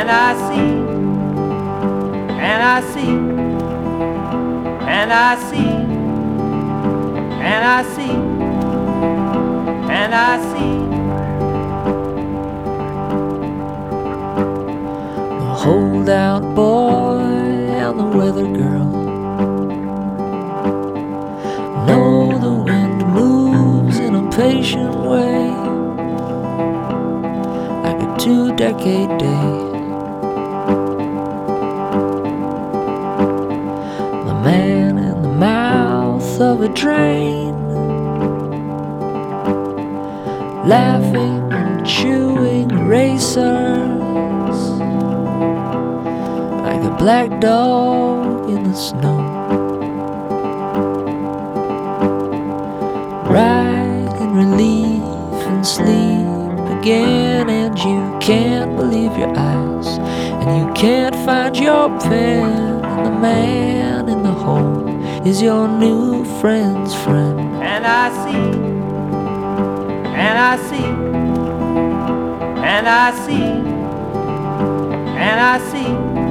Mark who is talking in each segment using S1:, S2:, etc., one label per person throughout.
S1: and I see, and I see, and I see, and I see, and I see.
S2: The holdout boy and the weather girl know the wind moves in a patient way, like a 2-decade day. The man in the mouth of a drain, laughing and chewing erasers, like a black dog in the snow. Right in relief and sleep again, and you can't believe your eyes, and you can't find your pen, and the man in the hole is your new friend's friend.
S1: And I see, and I see, and I see, and I see.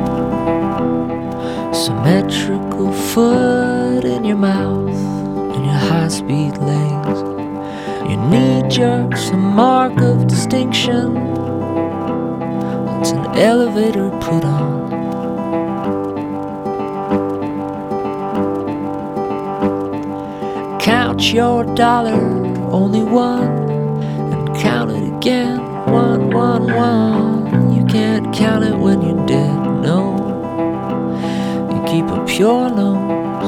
S2: Symmetrical foot in your mouth and your high-speed legs. Your knee jerk's a mark of distinction. It's an elevator put on. Count your dollar, only one, and count it again. 1, 1, 1. You can't count it when you're dead, no. You keep a pure nose.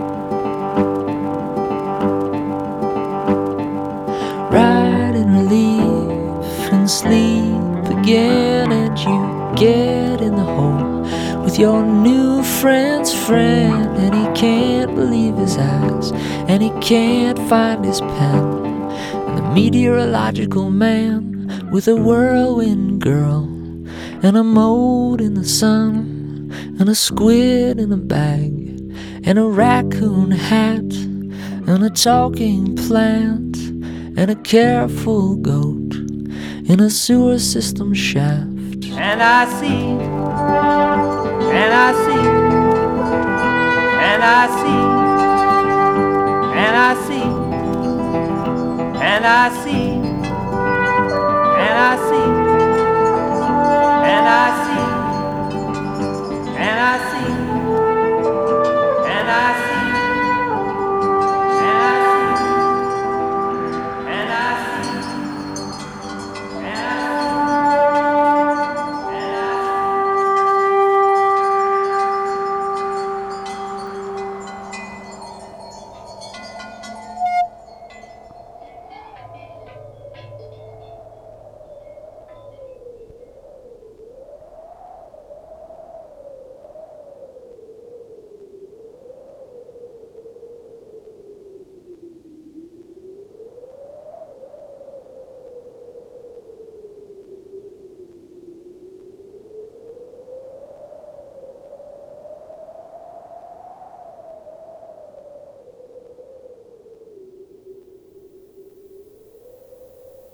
S2: Right in relief and sleep again, and you get in the hole with your new friend's friend, and he can't believe his eyes, and he can't find his pen, and the meteorological man with a whirlwind girl, and a mold in the sun, and a squid in a bag, and a raccoon hat, and a talking plant, and a careful goat in a sewer system shaft.
S1: And I see, and I see, and I see, and I see, and I see, and I see.